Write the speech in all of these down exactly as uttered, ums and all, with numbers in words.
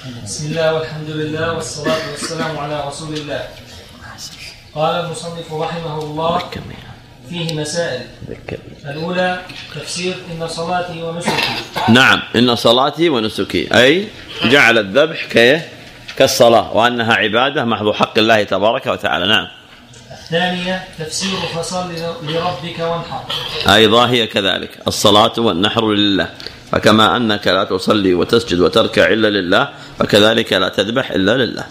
بسم الله والحمد لله والصلاة والسلام على رسول الله. قال المصنف رحمه الله: فيه مسائل. الأولى تفسير إن صلاتي ونسكي. نعم، إن صلاتي ونسكي أي جعل الذبح كالصلاة وأنها عبادة محض حق الله تبارك وتعالى. نعم. الثانية تفسير فصل لربك وانحر. أيضا هي كذلك، الصلاة والنحر لله، فكما أنك لا تصلي وتسجد وتركع إلا لله فكذلك لا تذبح إلا لله.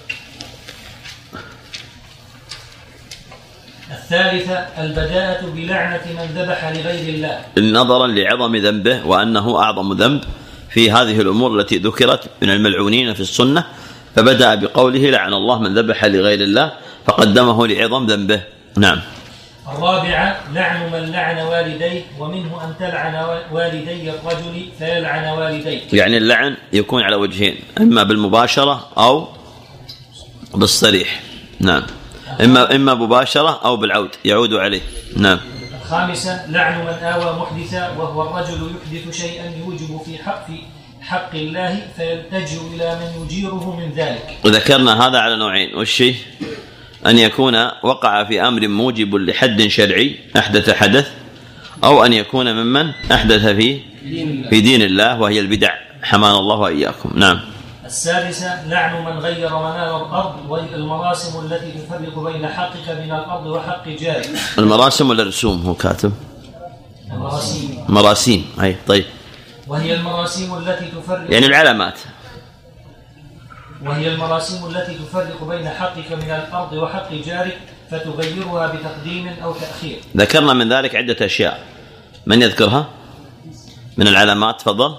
الثالثة البداءة بلعنة من ذبح لغير الله، نظرا لعظم ذنبه وأنه أعظم ذنب في هذه الأمور التي ذكرت من الملعونين في السنة، فبدأ بقوله لعن الله من ذبح لغير الله فقدمه لعظم ذنبه. نعم. الرابعة لعن من لعن والديه، ومنه أن تلعن والدي الرجل فيلعن والديه. يعني اللعن يكون على وجهين، إما بالمباشرة أو بالصريح. نعم. إما إما مباشرة أو بالعود يعود عليه. نعم. الخامسة لعن من آوى محدثا، وهو الرجل يحدث شيئا يوجب في حق في حق الله فيلتجئ إلى من يجيره من ذلك. وذكرنا هذا على نوعين، والشيء أن يكون وقع في أمر موجب لحد شرعي أحدث حدث، أو أن يكون ممن أحدث في في دين الله وهي البدع، حمانا الله وإياكم. نعم. السادسة لعن من غير منار الأرض، والمراسم التي تفرق بين حقك من الأرض وحق جارك. المراسم ولا الرسوم هو كاتب؟ المراسيم. مراسيم أي طيب. وهي المراسيم التي تفرق يعني العلامات. وهي المراسيم التي تفرق بين حقك من الأرض وحق جارك فتغيرها بتقديم أو تأخير. ذكرنا من ذلك عدة أشياء، من يذكرها من العلامات؟ تفضل.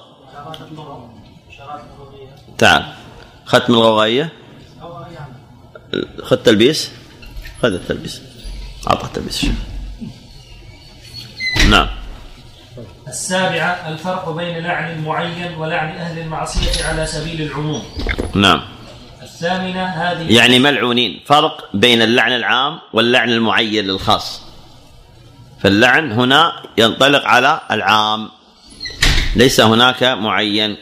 تعال. ختم الغوغائية، خذ تلبيس، خذ التلبيس، أعطى التلبيس. نعم. السابعة الفرق بين لعن المعين ولعن أهل المعصية على سبيل العموم. نعم. الثامنة هذه يعني ملعونين، فرق بين اللعن العام واللعن المعين للخاص. فاللعن هنا ينطلق على العام، ليس هناك معين،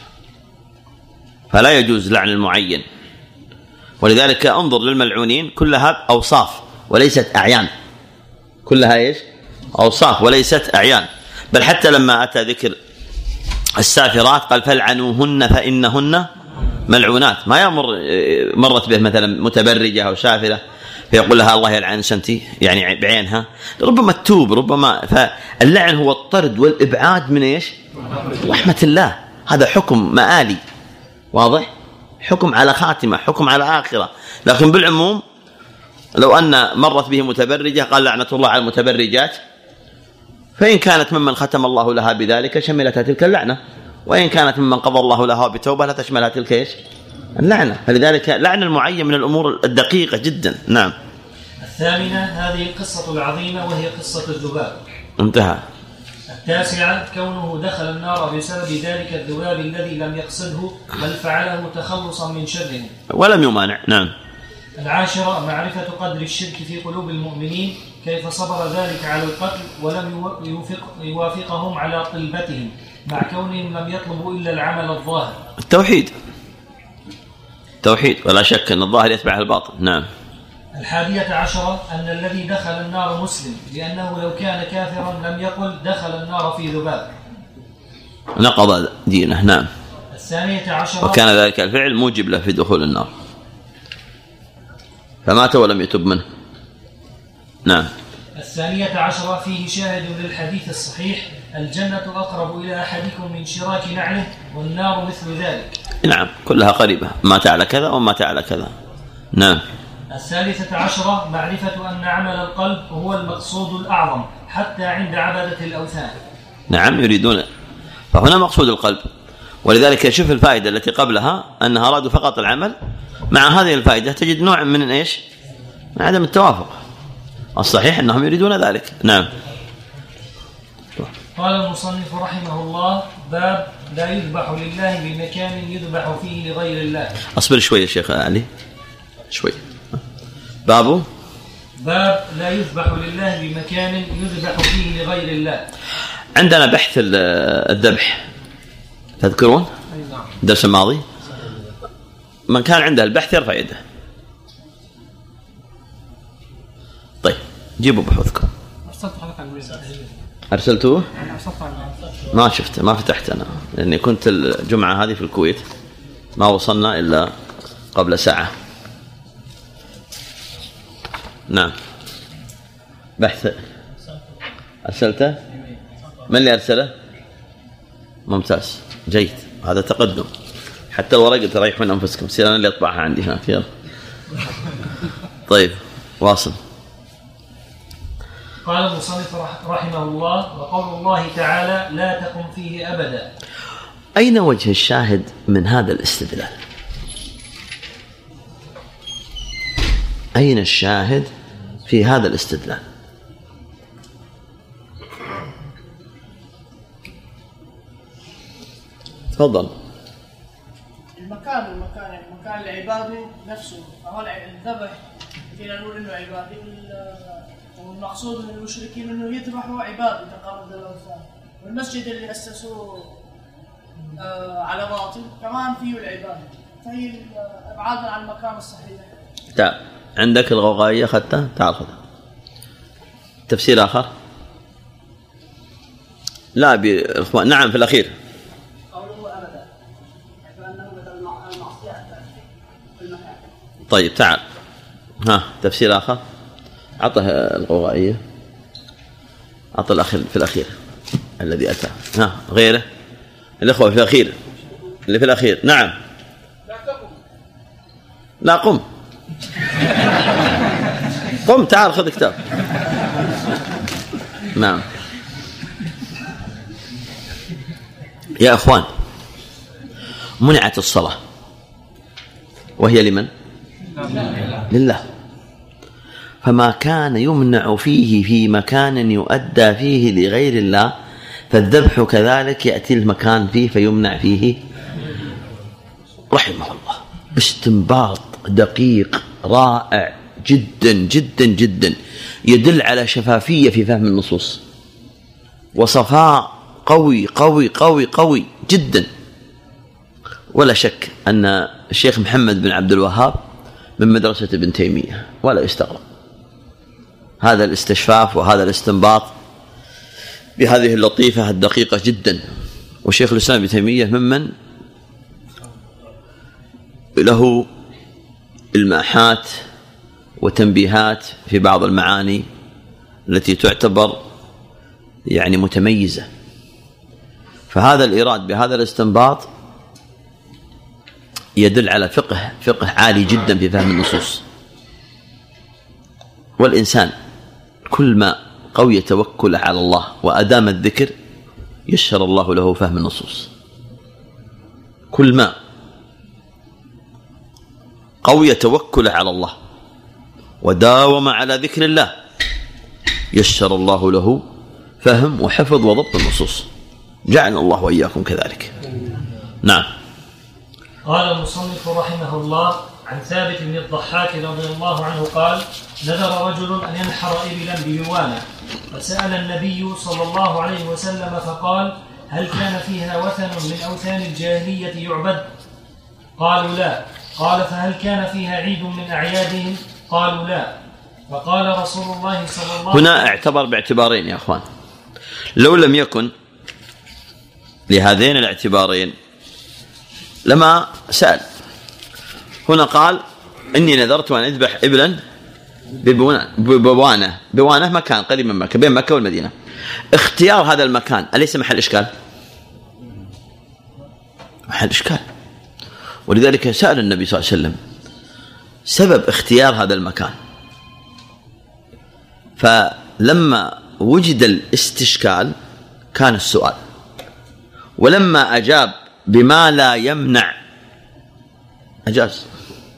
فلا يجوز لعن المعين. ولذلك انظر للملعونين كلها أوصاف وليست أعيان، كلها إيش؟ أوصاف وليست أعيان. بل حتى لما أتى ذكر السافرات قال فلعنوهن فإنهن ملعونات، ما يمر مرت به مثلا متبرجة أو سافرة فيقول لها الله يلعن سنتي، يعني بعينها، ربما تتوب ربما. فاللعن هو الطرد والإبعاد من إيش؟ رحمة الله. هذا حكم مآلي واضح، حكم على خاتمة، حكم على آخرة. لكن بالعموم لو أن مرت به متبرجة قال لعنة الله على المتبرجات، فإن كانت ممن ختم الله لها بذلك شملتها تلك اللعنة، وإن كانت ممن قضى الله لها بتوبة لا تشملها تلك إيش؟ اللعنة. فلذلك لعن المعين من الأمور الدقيقة جدا. نعم. الثامنة هذه القصة العظيمة وهي قصة الذباب. انتهى. التاسعة كونه دخل النار بسبب ذلك الذباب الذي لم يقصده بل فعله تخلصا من شره ولم يمانع. نعم. العاشرة معرفة قدر الشرك في قلوب المؤمنين، كيف صبر ذلك على القتل ولم يوافق يوافقهم على طلبتهم مع كونهم لم يطلبوا إلا العمل الظاهر. التوحيد، توحيد ولا شك أن الظاهر يتبع الباطن. نعم. الحادية عشرة أن الذي دخل النار مسلم، لأنه لو كان كافرا لم يقل دخل النار في ذباب، نقض دينه. نعم. الثانية عشرة وكان ذلك الفعل موجب له في دخول النار فمات ولم يتب منه. نعم. الثانية عشرة فيه شاهد للحديث الصحيح الجنة أقرب إلى أحدكم من شراك نعله والنار مثل ذلك. نعم، كلها قريبة، مات على كذا ومات على كذا. نعم. الثالثة عشرة معرفة أن عمل القلب هو المقصود الأعظم حتى عند عبادة الأوثان. نعم، يريدون، فهنا مقصود القلب. ولذلك شوف الفائدة التي قبلها أنها أرادوا فقط العمل، مع هذه الفائدة تجد نوع من إيش؟ من عدم التوافق. الصحيح أنهم يريدون ذلك. نعم. قال المصنف رحمه الله: باب لا يذبح لله بمكان يذبح فيه لغير الله. أصبر شوي يا شيخ علي، شوي. بابه باب لا يذبح لله بمكان يذبح فيه لغير الله. عندنا بحث الذبح، تذكرون الدرس الماضي؟ من كان عنده البحث يرفع يده. طيب جيبوا بحوثكم. أرسلتوه؟ ما شفته، ما فتحت أنا لأني كنت الجمعة هذه في الكويت، ما وصلنا إلا قبل ساعة. نعم بحث أرسلته. من اللي أرسله؟ ممتاز جيد، هذا تقدم. حتى الورقة تريح من أنفسكم، سير أنا اللي أطبعها عندي هناك. يلا طيب واصل. قال المصنف رحمه الله: وقول الله تعالى: لا تقم فيه أبدا. أين وجه الشاهد من هذا الاستدلال؟ أين الشاهد في هذا الاستدلال؟ تفضل. المكان المكان يعني المكان العبادي نفسه، فهو الذبح فينا نقول انه عبادي، والمقصود من المشركين انه يذبحوا عبادي تقرب للاوثان، والمسجد اللي اسسوه على باطل كمان فيه العبادة، فهي ابعادا عن المكان الصحيح. تعال عندك الغوغائية أخذتها، تعال خذها. تفسير آخر؟ لا بإخوان. نعم في الأخير. طيب تعال ها تفسير آخر. أعطه الغوغائية، أعطه الأخير في الأخير الذي أتى. ها غيره الأخوة في الأخير اللي في الأخير. نعم لا قم قم تعال خذ كتاب. نعم يا أخوان، منعت الصلاة وهي لمن؟ لله. فما كان يمنع فيه في مكان يؤدى فيه لغير الله، فالذبح كذلك يأتي المكان فيه فيمنع فيه. رحمه الله استنباط دقيق رائع جدا جدا جدا، يدل على شفافية في فهم النصوص وصفاء قوي قوي قوي قوي جدا. ولا شك أن الشيخ محمد بن عبد الوهاب من مدرسة ابن تيمية، ولا يستغرب هذا الاستشفاف وهذا الاستنباط بهذه اللطيفة الدقيقة جدا. وشيخ الإسلام ابن تيمية ممن له إلماحات وتنبيهات في بعض المعاني التي تعتبر يعني متميزة. فهذا الإيراد بهذا الاستنباط يدل على فقه فقه عالي جدا في فهم النصوص. والإنسان كل ما قوي توكله على الله وأدام الذكر يسر الله له فهم النصوص. كل ما قوي توكله على الله وداوم على ذكر الله يسر الله له فهم وحفظ وضبط النصوص. جعلنا الله وإياكم كذلك. نعم. قال المصنف رحمه الله عن ثابت بن الضحاك رضي الله عنه قال: نذر رجل أن ينحر إبلا ببوانة، فسأل النبي صلى الله عليه وسلم فقال: هل كان فيها وثن من أوثان الجاهلية يعبد؟ قالوا لا. قال: فهل كان فيها عيد من أعيادهم؟ قالوا لا. فقال رسول الله صلى الله عليه وسلم. هنا اعتبر باعتبارين يا أخوان. لو لم يكن لهذين الاعتبارين لما سأل. هنا قال: إني نذرت أن أذبح إبلا ببوانة. بوانة مكان قريب من مكة، بين مكة والمدينة. اختيار هذا المكان أليس محل إشكال؟ محل إشكال. ولذلك سأل النبي صلى الله عليه وسلم سبب اختيار هذا المكان، فلما وجد الاستشكال كان السؤال، ولما أجاب بما لا يمنع أجاز.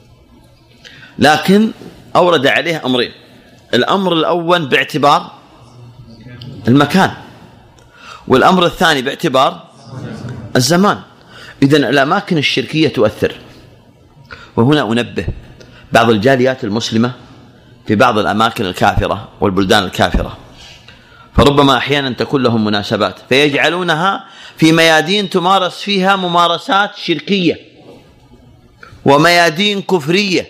لكن أورد عليه أمرين: الأمر الأول باعتبار المكان، والأمر الثاني باعتبار الزمان. إذن الأماكن الشركية تؤثر. وهنا أنبه بعض الجاليات المسلمة في بعض الأماكن الكافرة والبلدان الكافرة، فربما أحيانا تكون لهم مناسبات فيجعلونها في ميادين تمارس فيها ممارسات شركية، وميادين كفرية،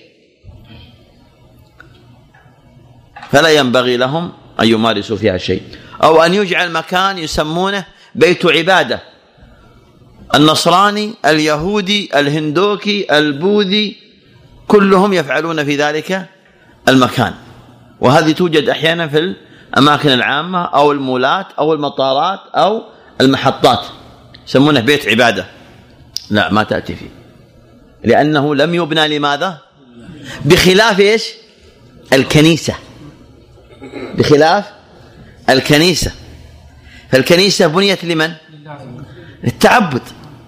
فلا ينبغي لهم أن يمارسوا فيها شيء، أو أن يجعل مكان يسمونه بيت عبادة. النصراني، اليهودي، الهندوكي، البوذي، كلهم يفعلون في ذلك المكان، وهذه توجد أحيانا في الأماكن العامة أو المولات أو المطارات أو المحطات، يسمونه بيت عبادة. لا، ما تأتي فيه، لأنه لم يبنى لماذا؟ بخلاف إيش؟ الكنيسة، بخلاف الكنيسة. فالكنيسة بنيت لمن؟ للتعبد،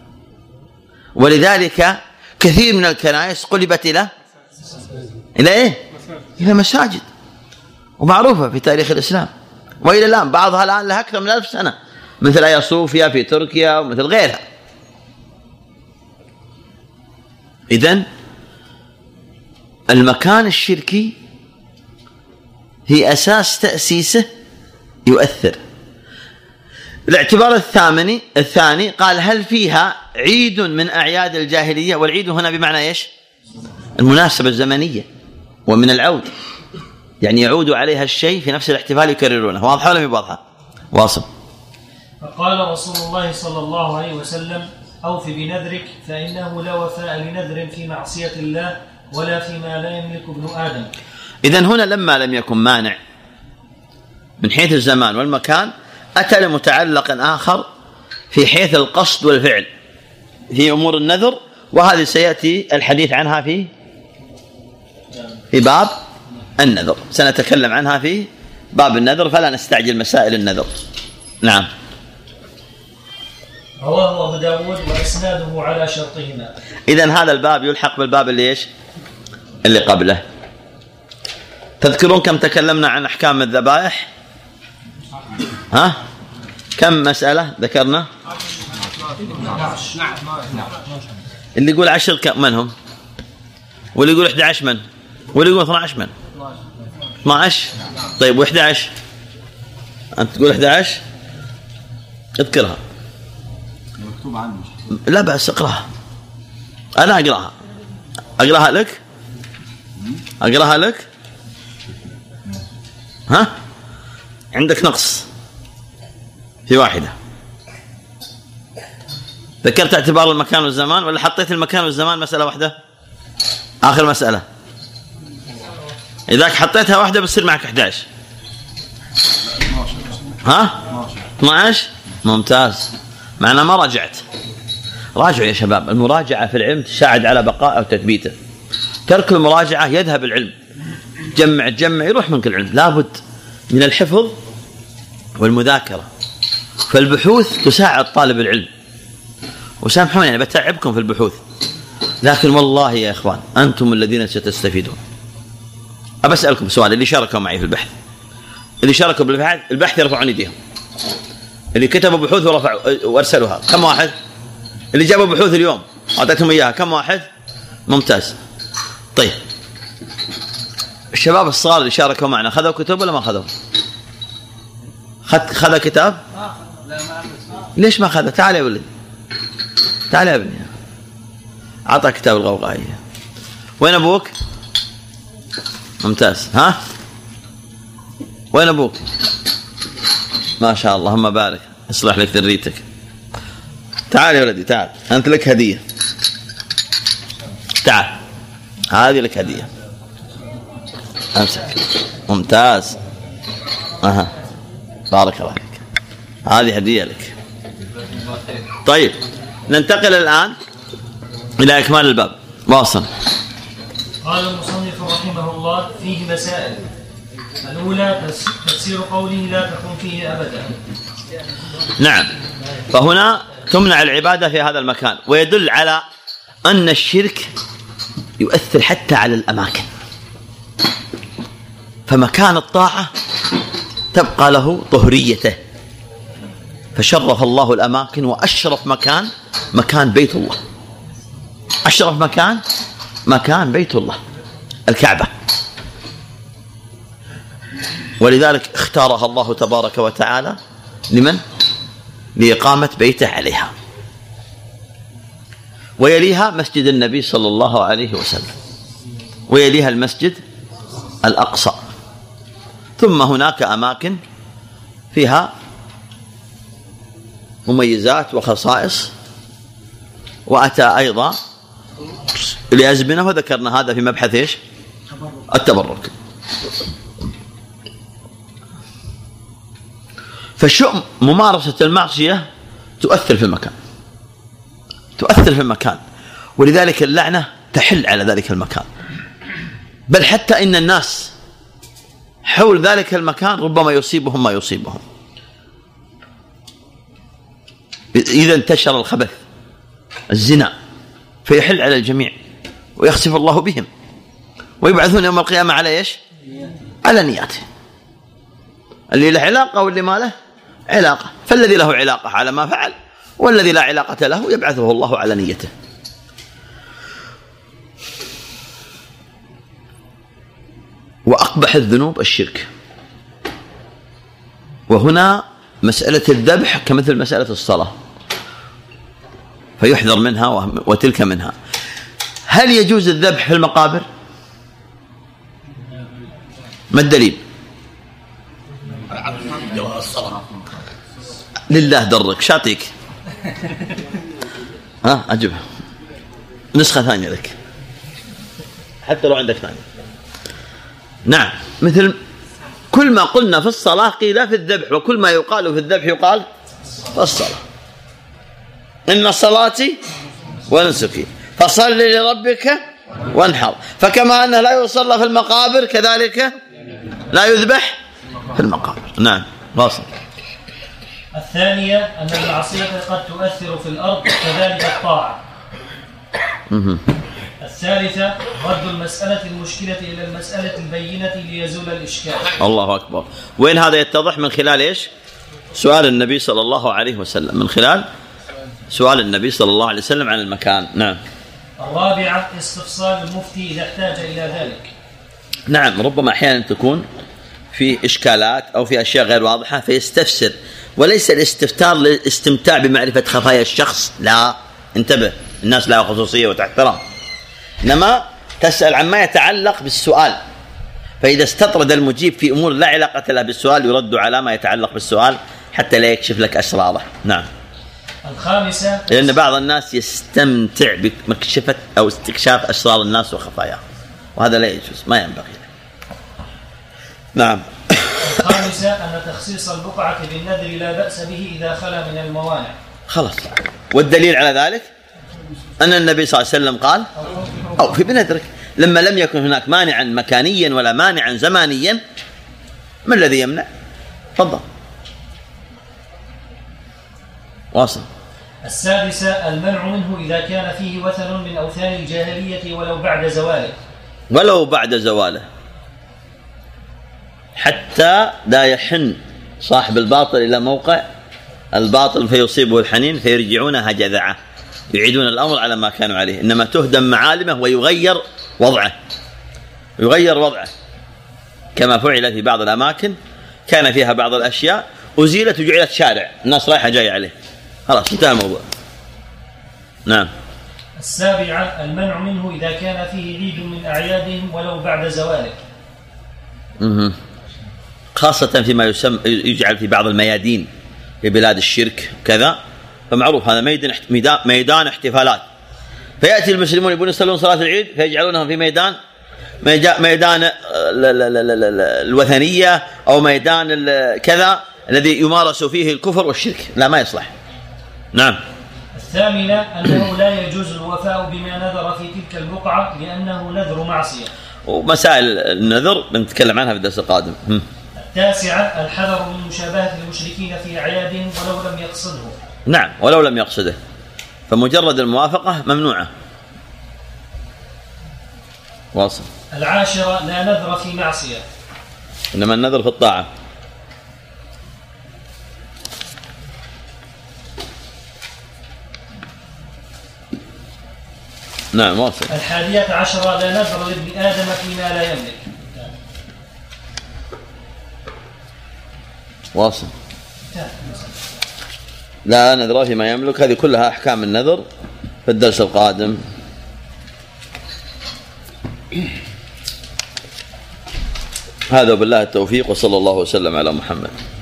ولذلك كثير من الكنائس قلبت إلى إلى إيه؟ إلى مساجد، ومعروفة في تاريخ الإسلام، وإلى الآن بعضها الآن لها أكثر من ألف سنة، مثل آيا صوفيا في تركيا ومثل غيرها. إذن المكان الشركي هي أساس تأسيسه يؤثر. الاعتبار الثامني الثاني قال: هل فيها عيد من أعياد الجاهلية؟ والعيد هنا بمعنى إيش؟ المناسبة الزمنية، ومن العود يعني يعود عليها الشيء في نفس الاحتفال يكررونه. واضحة ولا مش واضحة؟ واصل. فقال رسول الله صلى الله عليه وسلم: أوف بنذرك، فإنه لا وفاء لنذر في معصية الله ولا فيما لا يملك ابن آدم. إذن هنا لما لم يكن مانع من حيث الزمان والمكان، أتى لمتعلق آخر في حيث القصد والفعل في أمور النذر، وهذه سيأتي الحديث عنها في في باب النذر، سنتكلم عنها في باب النذر، فلا نستعجل مسائل النذر. نعم. رواه أبو داود وإسناده على شرطهما. إذن هذا الباب يلحق بالباب اللي إيش؟ اللي قبله. تذكرون كم تكلمنا عن أحكام الذبائح؟ ها؟ كم مسألة ذكرنا؟ اللي يقول عشر كم منهم؟ واللي يقول إحدى عشر من؟ واللي يقول اثنا عشر من؟ اثنا عشر. طيب وإحدى عشر؟ أنت تقول إحدى عشر؟ اذكرها. مكتوب عنه. لا بأس، اقرأها. أنا أقرأها. أقرأها لك؟ أقرأها لك؟ ها؟ عندك نقص في واحدة. ذكرت اعتبار المكان والزمان ولا حطيت المكان والزمان مسألة واحدة؟ آخر مسألة. إذا حطيتها واحدة بتصير معك إحدى عشر. ها؟ اثنا عشر. ممتاز. معنا ما راجعت. راجعوا يا شباب، المراجعة في العلم تساعد على بقاء أو تثبيته. ترك المراجعة يذهب العلم. جمع جمع يروح منك العلم. لابد من الحفظ والمذاكرة. فالبحوث تساعد طالب العلم. وسامحوني أنا بتعبكم في البحوث، لكن والله يا إخوان أنتم الذين ستستفيدون. أبسألكم سؤال: اللي شاركوا معي في البحث، اللي شاركوا بالبحث البحث يرفعون يديهم. اللي كتبوا بحوث ورفعوا وارسلوها كم واحد؟ اللي جابوا بحوث اليوم أعطيتهم إياها كم واحد؟ ممتاز. طيب الشباب الصغار اللي شاركوا معنا خذوا كتب ولا ما خذوا؟ خذ خذ كتاب؟ ليش ما خذ؟ تعال يا ولد، تعال يا ابني، عطى كتاب الغوغائية. وين أبوك؟ ممتاز. ها؟ وين أبوك؟ ما شاء الله، اللهم بارك، اصلح لك ذريتك. تعال يا ولدي، تعال، أنت لك هدية، تعال، هذه لك هدية، أمسك. ممتاز. أها، بارك الله فيك، هذه هدية لك. طيب ننتقل الآن إلى إكمال الباب. واصل. قال المصنف رحمه الله: فيه مسائل. الأولى تفسير قوله لا تكن فيه أبدا. نعم، فهنا تمنع العبادة في هذا المكان، ويدل على أن الشرك يؤثر حتى على الأماكن. فمكان الطاعة تبقى له طهريته، فشرف الله الأماكن، وأشرف مكان مكان بيت الله. أشرف مكان مكان بيت الله الكعبة، ولذلك اختارها الله تبارك وتعالى لمن؟ لإقامة بيته عليها. ويليها مسجد النبي صلى الله عليه وسلم، ويليها المسجد الأقصى، ثم هناك أماكن فيها مميزات وخصائص، وأتى أيضا لأزمنة، وذكرنا هذا في مبحث إيش؟ التبرك. فالشؤم ممارسة المعصية تؤثر في المكان، تؤثر في المكان، ولذلك اللعنة تحل على ذلك المكان، بل حتى إن الناس حول ذلك المكان ربما يصيبهم ما يصيبهم إذا انتشر الخبث الزنا، فيحل على الجميع ويخسف الله بهم، ويبعثون يوم القيامة على إيش؟ على نياته، اللي له علاقة واللي ما له علاقة، فالذي له علاقة على ما فعل، والذي لا علاقة له يبعثه الله على نيته. وأقبح الذنوب الشرك، وهنا مسألة الذبح كمثل مسألة الصلاة، فيحذر منها وتلك منها. هل يجوز الذبح في المقابر؟ ما الدليل؟ لله درك شاطيك، ها أجبها نسخة ثانية لك حتى لو عندك ثانية. نعم، مثل كل ما قلنا في الصلاة قيل في الذبح، وكل ما يقال في الذبح يقال في الصلاة. إن صلاتي ونسكي فصل لربك وانحر، فكما أنه لا يصلى في المقابر كذلك لا يذبح في المقابر. نعم، واصل. الثانية أن المعصية قد تؤثر في الأرض كذلك الطاعة. الثالثة رد المسألة المشكلة إلى المسألة البينة ليزول الإشكال. الله أكبر. وين هذا يتضح؟ من خلال إيش؟ سؤال النبي صلى الله عليه وسلم، من خلال سؤال النبي صلى الله عليه وسلم عن المكان. نعم. الرابعة استفصال المفتي إذا احتاج إلى ذلك. نعم، ربما أحيانا تكون في إشكالات أو في أشياء غير واضحة فيستفسر، وليس الاستفتار للاستمتاع بمعرفة خفايا الشخص، لا، انتبه، الناس لها خصوصية وتحترم، إنما تسأل عما يتعلق بالسؤال، فإذا استطرد المجيب في أمور لا علاقة لها بالسؤال يرد على ما يتعلق بالسؤال حتى لا يكشف لك أسراره. نعم. الخامسة لأن بعض الناس يستمتع بمكشفة أو استكشاف أسرار الناس وخفاياهم، وهذا لا يجوز، ما ينبغي. نعم. الخامسة أن تخصيص البقعة بالنذر لا بأس به إذا خلا من الموانع. خلاص. والدليل على ذلك أن النبي صلى الله عليه وسلم قال أو في بنذرك، لما لم يكن هناك مانعا مكانيا ولا مانعا زمانيا، ما الذي يمنع؟ تفضل. واصل. السادسة المنع منه إذا كان فيه وثن من أوثان الجاهلية ولو بعد زواله. ولو بعد زواله، حتى لا يحن صاحب الباطل إلى موقع الباطل فيصيبه الحنين فيرجعونها جذعة، يعيدون الأمر على ما كانوا عليه، إنما تهدم معالمه ويغير وضعه، يغير وضعه كما فعل في بعض الأماكن كان فيها بعض الأشياء أزيلت وجعلت شارع، الناس رايحة جاية عليه، خلاص انتهى الموضوع. نعم. السابعة المنع منه إذا كان فيه عيد من أعيادهم ولو بعد زواله. مه. خاصة فيما يسمى يجعل في بعض الميادين في بلاد الشرك كذا، فمعروف هذا ميدان ميدان احتفالات، فيأتي المسلمون يبون يصلون صلاة العيد فيجعلونهم في ميدان ميدان الوثنية أو ميدان كذا الذي يمارس فيه الكفر والشرك، لا ما يصلح. نعم. الثامنة أنه لا يجوز الوفاء بما نذر في تلك البقعة لأنه نذر معصية، ومسائل النذر بنتكلم عنها في الدرس القادم. التاسعة الحذر من مشابهة المشركين في أعيادهم ولو لم يقصده. نعم، ولو لم يقصده، فمجرد الموافقة ممنوعة. واصل. العاشرة لا نذر في معصية، إنما النذر في الطاعة. نعم، واصل. الحادية عشرة لا نذر لابن آدم فيما لا يملك. واصل. لا نذر فيما يملك، هذه كلها أحكام النذر في الدرس القادم. هذا بالله التوفيق، وصلى الله وسلم على محمد.